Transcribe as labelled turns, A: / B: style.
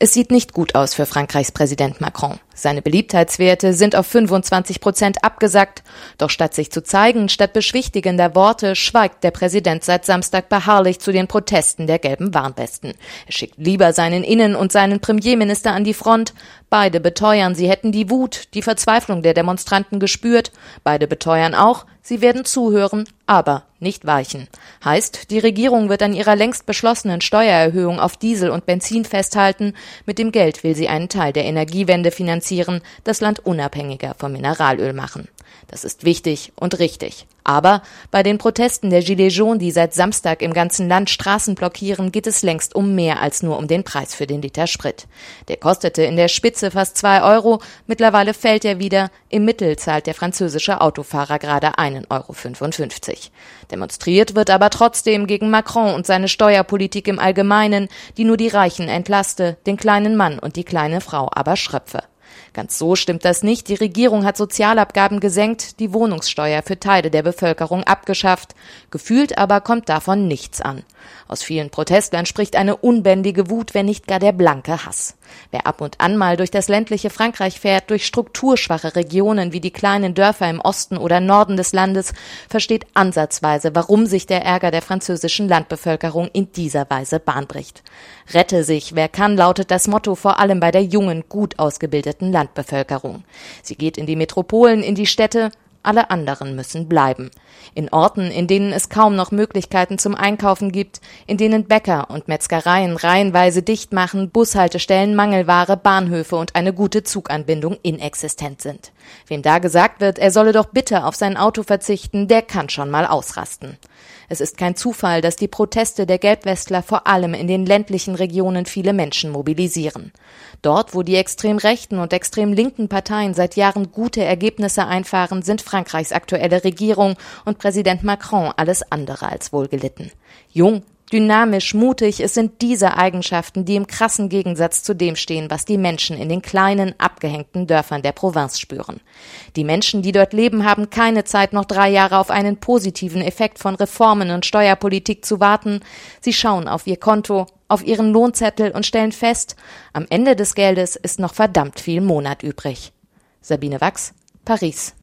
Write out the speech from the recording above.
A: Es sieht nicht gut aus für Frankreichs Präsident Macron. Seine Beliebtheitswerte sind auf 25% abgesackt. Doch statt sich zu zeigen, statt beschwichtigender Worte, schweigt der Präsident seit Samstag beharrlich zu den Protesten der gelben Warnwesten. Er schickt lieber seinen Innen- und seinen Premierminister an die Front. Beide beteuern, sie hätten die Wut, die Verzweiflung der Demonstranten gespürt. Beide beteuern auch, sie werden zuhören, aber nicht weichen. Heißt, die Regierung wird an ihrer längst beschlossenen Steuererhöhung auf Diesel und Benzin festhalten. Mit dem Geld will sie einen Teil der Energiewende finanzieren, das Land unabhängiger vom Mineralöl machen. Das ist wichtig und richtig. Aber bei den Protesten der Gilets jaunes, die seit Samstag im ganzen Land Straßen blockieren, geht es längst um mehr als nur um den Preis für den Liter Sprit. Der kostete in der Spitze fast 2 Euro, mittlerweile fällt er wieder. Im Mittel zahlt der französische Autofahrer gerade 1,55 Euro. Demonstriert wird aber trotzdem gegen Macron und seine Steuerpolitik im Allgemeinen, die nur die Reichen entlaste, den kleinen Mann und die kleine Frau aber schröpfe. Ganz so stimmt das nicht. Die Regierung hat Sozialabgaben gesenkt, die Wohnungssteuer für Teile der Bevölkerung abgeschafft. Gefühlt aber kommt davon nichts an. Aus vielen Protestlern spricht eine unbändige Wut, wenn nicht gar der blanke Hass. Wer ab und an mal durch das ländliche Frankreich fährt, durch strukturschwache Regionen wie die kleinen Dörfer im Osten oder Norden des Landes, versteht ansatzweise, warum sich der Ärger der französischen Landbevölkerung in dieser Weise Bahn bricht. Rette sich, wer kann, lautet das Motto vor allem bei der jungen, gut ausgebildeten Landbevölkerung. Sie geht in die Metropolen, in die Städte. Alle anderen müssen bleiben. In Orten, in denen es kaum noch Möglichkeiten zum Einkaufen gibt, in denen Bäcker und Metzgereien reihenweise dicht machen, Bushaltestellen, Mangelware, Bahnhöfe und eine gute Zuganbindung inexistent sind. Wem da gesagt wird, er solle doch bitte auf sein Auto verzichten, der kann schon mal ausrasten. Es ist kein Zufall, dass die Proteste der Gelbwestler vor allem in den ländlichen Regionen viele Menschen mobilisieren. Dort, wo die extrem rechten und extrem linken Parteien seit Jahren gute Ergebnisse einfahren, sind Frankreichs aktuelle Regierung und Präsident Macron alles andere als wohlgelitten. Jung, dynamisch, mutig, es sind diese Eigenschaften, die im krassen Gegensatz zu dem stehen, was die Menschen in den kleinen, abgehängten Dörfern der Provinz spüren. Die Menschen, die dort leben, haben keine Zeit, noch 3 Jahre auf einen positiven Effekt von Reformen und Steuerpolitik zu warten. Sie schauen auf ihr Konto, auf ihren Lohnzettel und stellen fest, am Ende des Geldes ist noch verdammt viel Monat übrig. Sabine Wachs, Paris.